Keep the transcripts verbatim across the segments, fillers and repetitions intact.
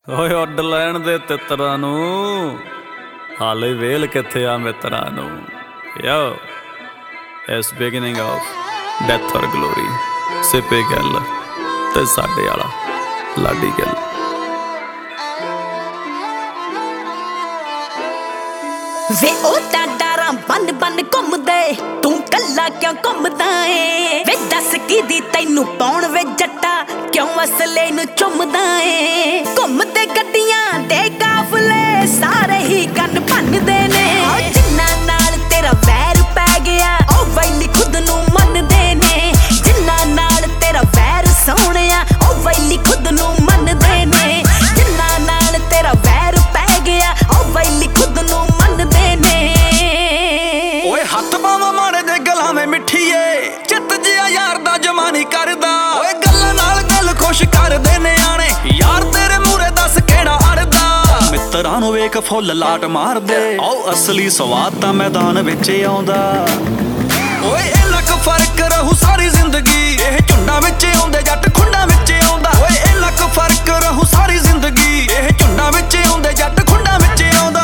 ਓਏ ਉੱਡ ਲੈਣ ਦੇ ਤਿੱਤਰਾਂ ਨੂੰ, ਹਾਲੇ ਵੇਲ ਕਿੱਥੇ ਆ ਮਿੱਤਰਾਂ ਨੂੰ। Yo is beginning of death or glory, Sippy Gill ਤੇ ਸਾਡੇ ਵਾਲਾ ਲਾਡੀ ਗਿੱਲ। ਵੇ ਉਹ ਤਾਂ ਡਾਰਾਂ ਬੰਨ ਬੰਨ ਘੁੰਮਦੇ, ਤੂੰ ਕੱਲਾ ਕਿਉਂ ਘੁੰਮਦਾ ਏ? ਵੇ ਦੱਸ ਕਿਦੀ ਤੈਨੂੰ ਪਾਉਣ ਵੇ ਜੱਟਾ, ਕਿਉਂ ਅਸਲੇ ਨੂੰ ਚੁੰਮਦਾ ਏ? ਘੁੰਮਦੇ ਗੱਡੀਆਂ ਦੇ ਕਾਫਲੇ ਸਾਰੇ ਹੀ ਕੰਨ ਭੰਨਦੇ ਨੇ। ਜਿੰਨਾ ਨਾਲ ਤੇਰਾ ਵੈਰ ਪੈ ਗਿਆ ਉਹ ਵੈਲੀ ਖੁਦ ਨੂੰ ਮੰਨਦੇ ਨੇ। ਜਿੰਨਾ ਨਾਲ ਤੇਰਾ ਵੈਰ ਸੋਹਣਿਆ ਉਹ ਵੈਲੀ ਖੁਦ ਨੂੰ ਮੰਨਦੇ ਨੇ। ਜਿੰਨਾ ਨਾਲ ਤੇਰਾ ਵੈਰ ਪੈ ਗਿਆ ਉਹ ਵੈਲੀ ਖੁਦ ਨੂੰ ਮੰਨਦੇ ਨੇ। ਓਏ ਹੱਥ ਬਾਵਾਂ ਮਾਰੇ ਦੇ ਗਲਾਂ ਵਿੱਚ ਮਿੱਠੀਏ, ਚਿੱਤ ਜਿਹਾ ਯਾਰ ਦਾ ਜਮਾ ਨਹੀਂ ਕਰਦਾ। ਓਏ ਗੱਲਾਂ ਨਾਲ ਗੱਲ ਖੁਸ਼ ਕਰਦੇ ਨਿਆਣੇ, ਯਾਰ ਤੇਰੇ ਮੂਰੇ ਦੱਸ ਕਿਹੜਾ ਅੜਦਾ। ਮਿੱਤਰਾਂ ਨੂੰ ਵੇਖ ਫੁੱਲ ਲਾਟ ਮਾਰਦੇ, ਆਓ ਅਸਲੀ ਸਵਾਦ ਤਾਂ ਮੈਦਾਨ ਵਿੱਚ ਆਉਂਦਾ। ਓਏ ਇਹ ਲੱਕ ਫਰਕ ਰਹੂ ਸਾਰੀ ਜ਼ਿੰਦਗੀ, ਇਹ ਝੁੰਡਾਂ ਵਿੱਚ ਆਉਂਦੇ ਜੱਟ ਖੁੰਡਾਂ ਵਿੱਚ ਆਉਂਦਾ। ਓਏ ਇਹ ਲੱਕ ਫਰਕ ਰਹੂ ਸਾਰੀ ਜ਼ਿੰਦਗੀ, ਇਹ ਝੁੰਡਾਂ ਵਿੱਚ ਆਉਂਦੇ ਜੱਟ ਖੁੰਡਾਂ ਵਿੱਚ ਆਉਂਦਾ।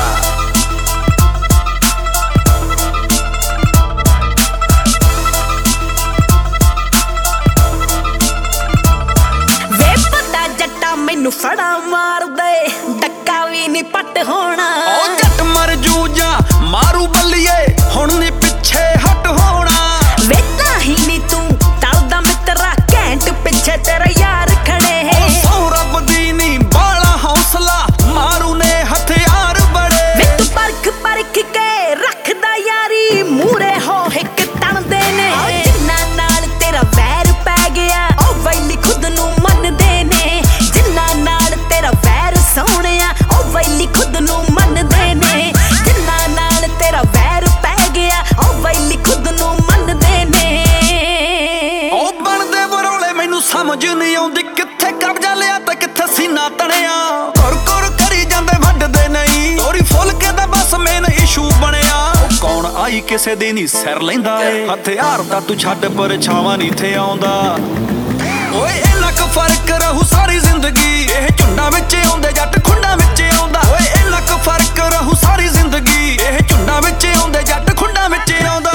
ਮੈਨੂੰ ਫੜਾ ਮਾਰਦੇ ਡੱਕਾ ਵੀ ਨੀ ਪੱਟ ਹੋਣਾ। ਉਹ ਜੱਟ ਮਰ ਜੂ ਜਾਂ ਮਾਰੂ ਬੱਲੀਏ, ਹੁਣ ਨੀ ਪਿੱਛੇ ਹਟ ਹੋਣਾ। ਵੇ ਤਾਂ ਹੀ ਨੀ ਤੂੰ ਟਲਦਾ ਮਿੱਤਰਾ, ਘੈਂਟ ਪਿੱਛੇ ਤੇਰਾ ਯਾਰ ਖੜੇ। ਸੌ ਰੱਬ ਦੀ ਨੀ ਬਾਲਾ ਹੌਸਲਾ, ਮਾਰੂ ਨੇ ਹਥਿਆਰ ਬੜੇ। ਵੇ ਤੂੰ ਪਰਖ ਪਰਖ ਕੇ ਰੱਖਦਾ ਯਾਰੀ, ਮੂਰੇ ਹੋ ਹਿੱਕ ਤਣਦੇ ਨੇ। ਜਿੰਨਾ ਨਾਲ ਤੇਰਾ ਵੈਰ ਪੈ ਗਿਆ ਉਹ ਵੈਲੀ ਖੁਦ ਨੂੰ ਮੰਨਦੇ ਨੇ। ਜਿੰਨਾ ਨਾਲ ਤੇਰਾ ਵੈਰ ਸੋਹਣਿਆ ਉਹ ਵੈਲੀ ਖੁਦ ਨੂੰ ਮੰਨਦੇ ਨੇ। ਜਿੰਨਾ ਨਾਲ ਤੇਰਾ ਵੈਰ ਪੈ ਗਿਆ ਉਹ ਵੈਲੀ ਖੁਦ ਨੂੰ ਮੰਨਦੇ ਨੇ। ਉਹ ਬਣਦੇ ਬਰੋਲੇ ਮੈਨੂੰ ਸਮਝ ਨਹੀਂ ਆਉਂਦੀ, ਕਿੱਥੇ ਕਬਜ਼ਾ ਲਿਆ ਤੇ ਕਿੱਥੇ ਸੀਨਾ ਤਣਿਆ। ਕੁਰ ਕੁਰ ਕਰੀ ਜਾਂਦੇ ਵੱਢਦੇ ਨਹੀਂ, ਤੋਰੀ ਫੁੱਲ ਕੇ ਤਾਂ ਬਸ ਮੇਨ ਇਸ਼ੂ ਬਣਿਆ। ਉਹ ਕੌਣ ਆਈ ਕਿਸੇ ਦੀ ਨਹੀਂ ਸਿਰ ਲੈਂਦਾ ਏ, ਹਥਿਆਰ ਦਾ ਤੂੰ ਛੱਡ ਪਰਛਾਵਾਂ ਨਹੀਂ ਥੇ ਆਉਂਦਾ। ਓਏ ਇਹ ਲੱਕ ਫਰਕ ਰਹੂ ਸਾਰੀ ਜ਼ਿੰਦਗੀ, ਇਹ ਝੁੰਡਾਂ ਵਿੱਚ ਆਉਂਦੇ ਜੱਟ ਖੁੰਡਾਂ ਵਿੱਚ ਆਉਂਦਾ। ਓਏ ਇਹ ਲੱਕ ਫਰਕ ਰਹੂ ਸਾਰੀ ਜ਼ਿੰਦਗੀ, ਇਹ ਝੁੰਡਾਂ ਵਿੱਚ ਆਉਂਦੇ ਜੱਟ ਖੁੰਡਾਂ ਵਿੱਚ ਆਉਂਦਾ।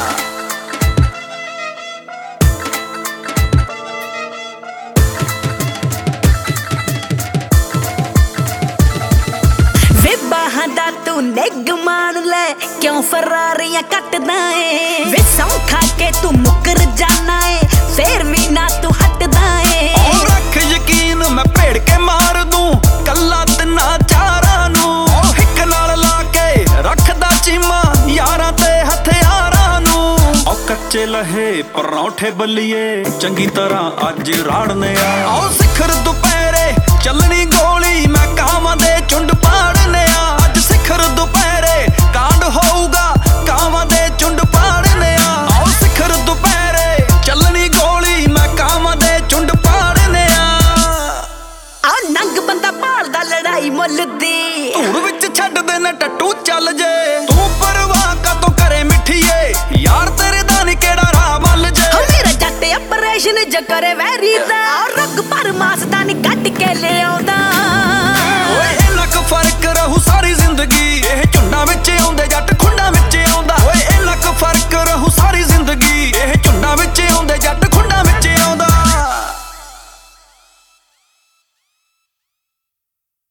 ਵੇ ਬਾਹਾਂ ਦਾ ਤੂੰ ਨਿੱਘ ਮਾਣ ਲੈ, ਕਿਉਂ ਫਰਾਰੀਆਂ ਕੱਟਦਾ ਏ? ਵੇ ਸੌਂ ਖਾ ਕੇ ਤੂੰ ਮੁੱਕਰ ਜਾਣਾ ਏ, ਫੇਰ ਵੀ ਨਾ ਤੂੰ ਹਟਦਾ ਏ। ਉਹ ਰੱਖ ਯਕੀਨ ਮੈਂ ਭੇੜ ਕੇ ਮਾਰ ਦੂੰ ਕੱਲਾ ਤਿੰਨਾਂ ਚਾਰਾਂ ਨੂੰ। ਉਹ ਹਿੱਕ ਨਾਲ ਲਾ ਕੇ ਰੱਖਦਾ ਚੀਮਾ ਯਾਰਾਂ ਤੇ ਹਥਿਆਰਾਂ ਨੂੰ। ਉਹ ਕੱਚੇ ਲਹੇ ਪਰੌਂਠੇ ਬੱਲੀਏ, ਚੰਗੀ ਤਰ੍ਹਾਂ ਅੱਜ ਰਾੜਨੇ ਆ। ਉਹ ਸਿਖਰ ਦੁਪਹਿਰੇ ਚੱਲਣੀ ਗੋਲੀ, ਮੈਂ ਕਾਵਾਂ ਦੇ ਚੁੰਡ ਪਾੜਨੇ ਆ। ਅੱਜ ਸਿਖਰ ਦੁਪਹਿਰੇ ਕਾਂਡ ਹੋਊਗਾ, ਕਾਵਾਂ ਦੇ ਚੁੰਡ ਪਾੜਨੇ ਆ। ਉਹ ਸਿਖਰ ਦੁਪਹਿਰੇ ਚੱਲਣੀ ਗੋਲੀ, ਮੈਂ ਕਾਵਾਂ ਦੇ ਚੁੰਡ ਪਾੜਨੇ ਆ। ਆ ਨੰਗ ਬੰਦਾ ਭਾਲਦਾ ਲੜਾਈ ਮੁੱਲ ਦੀ, ਧੂੜ ਵਿੱਚ ਛੱਡਦੇ ਨੇ ਟੱਟੂ ਚੱਲ ਜੇ। ਤੂੰ ਪਰਵਾਹ ਕਾਤੋਂ ਕਰੇ ਮਿੱਠੀਏ, ਯਾਰ ਤੇਰੇ ਦਾ ਨੀ ਕਿਹੜਾ ਰਾਹ ਮੱਲ ਜੇ। ਮੇਰਾ ਜੱਟ ਆਪਰੇਸ਼ਨ ਜ ਕਰੇ ਵੈਰੀ ਦਾ, ਰੁੱਗ ਪਰ ਮਾਸ ਦਾ